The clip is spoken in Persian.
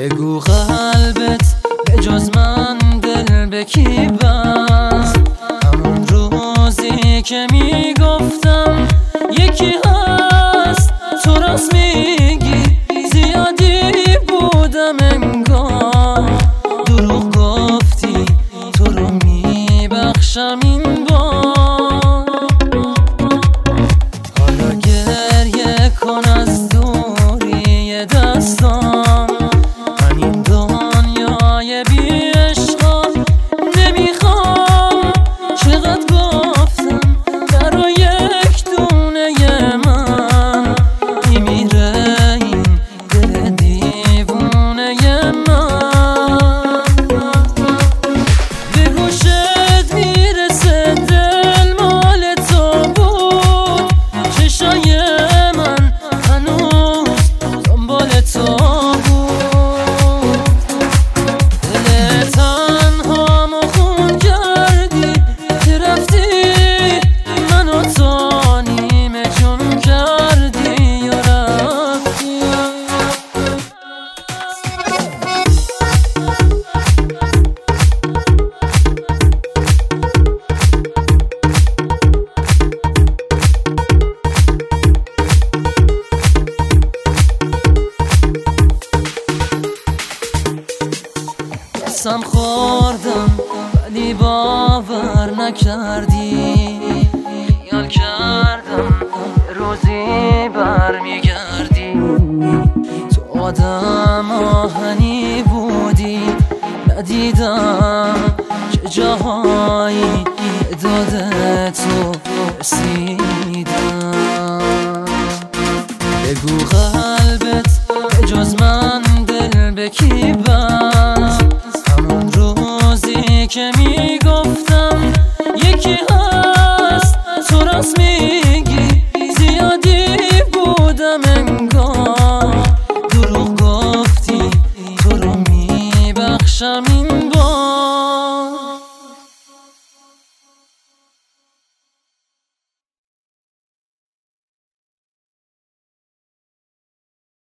بگو قلبت به جز من دل به کی بست؟ همون روزی که میگفتم یکی هست، تو راست میگی زیادی بودم انگار. دروغ گفتی تو رو میبخشم این بار. حالا گریه کن از دوری دستام، من این دنیای بی عشقا نمیخوام. چقدر گفتم برای یک دونه من میمیره این دل دیوونه من. به گوشت میرسه دل مال تو بود، چشای من هنوز دنبال تو بود. دل تنهامو خون کردی که رفتی، منو تا نیمه جون کردی و رفتی. قسم خوردم ولی باور نکردی، خیال کردم روزی برمیگردی. تو آدم آهنی بودی، ندیدم چه جاهایی داده تو رسیدم. بگو قلبت به جز من دل به کی بست؟ همون روزی که میگفتم یکی هست، تو راست میگی زیادی بودم